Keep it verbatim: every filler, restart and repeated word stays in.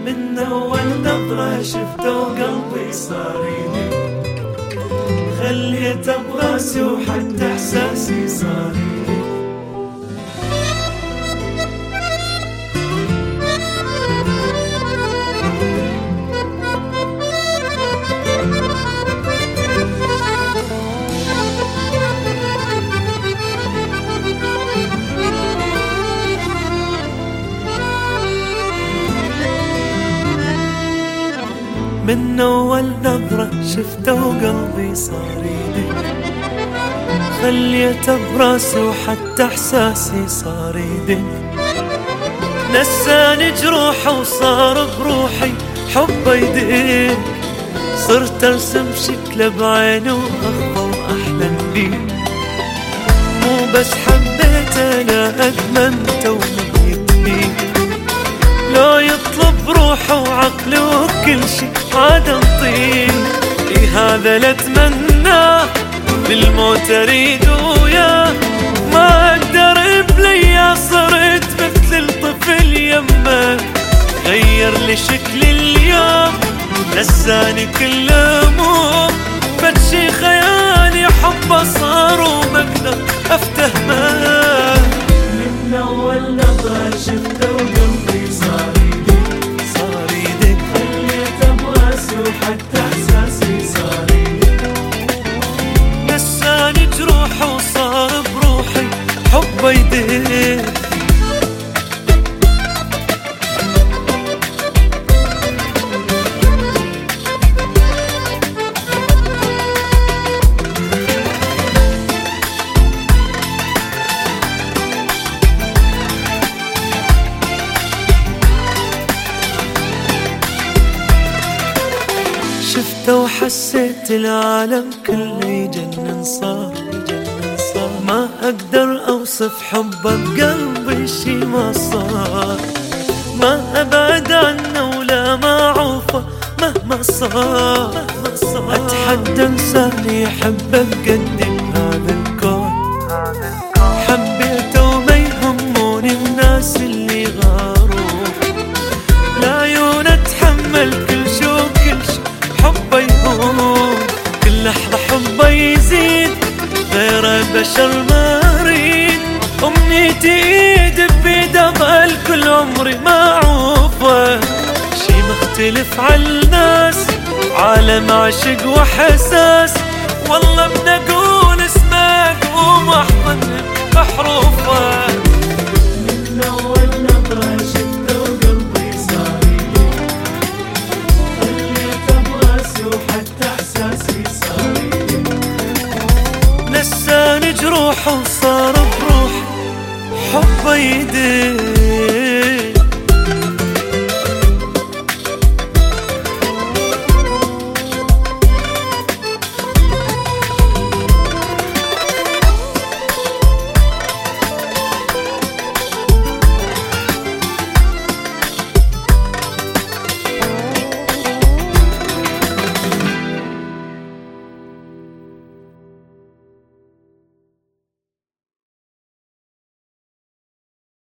من أول نظرة شفته وقلبي صار يدق، خليته براسي وحتى إحساسي صار يدق. من أول نظرة شفته وقلبي صار يدق، خليته براسي وحتى إحساسي صار يدق. نساني جروحه وصار بروحي حبه يدق، صرت أرسم شكله بعيني وأخفى وأحلم بيه. مو بس حبيته لا أدمنته وميت بيه، لو يطلب روحه وعقله وكل شي عاد انطيه. اي هذا لا اتمناه بالموت اريد وياه، ما اقدر بليا صرت مثل الطفل يمه. غير لي شكلي اليوم نساني كل هموم، فتشي خيالي حبه صار وما اقدر افتهمه. من اول نظرة شفته وقلبي صار يدق، صار يدق، خليته براسي وحتى إحساسي صار يدق. نساني جروحه وصار بروحي حبه يدق. شفته وحسيت العالم كله يجنن صار، يجنن صار. ما أقدر أوصف حبه بقلبي شي ما صار، ما أبعد عنه ولا ما أعوفه مهما صار، مهما صار. أتحدى إنسان يحبه بقد هذا الكون، حبيته وما يهموني الناس اللي غاروا. العيون أتحمل كل شو كل شي حبه يهون، كل لحظة حبه يزيد غير بشر ما أريد. أمنيتي إيد بيد أظل كل عمري معوفة، شي مختلف عالناس عالم عشق وحساس. والله بنقول اسمك ومحضن بحروفه. من أول نظرة شفته وقلبي صار يدق، خليته براسي وحتى إحساسي صار يدق. نساني جروحه وصار بروحي حبه يدق.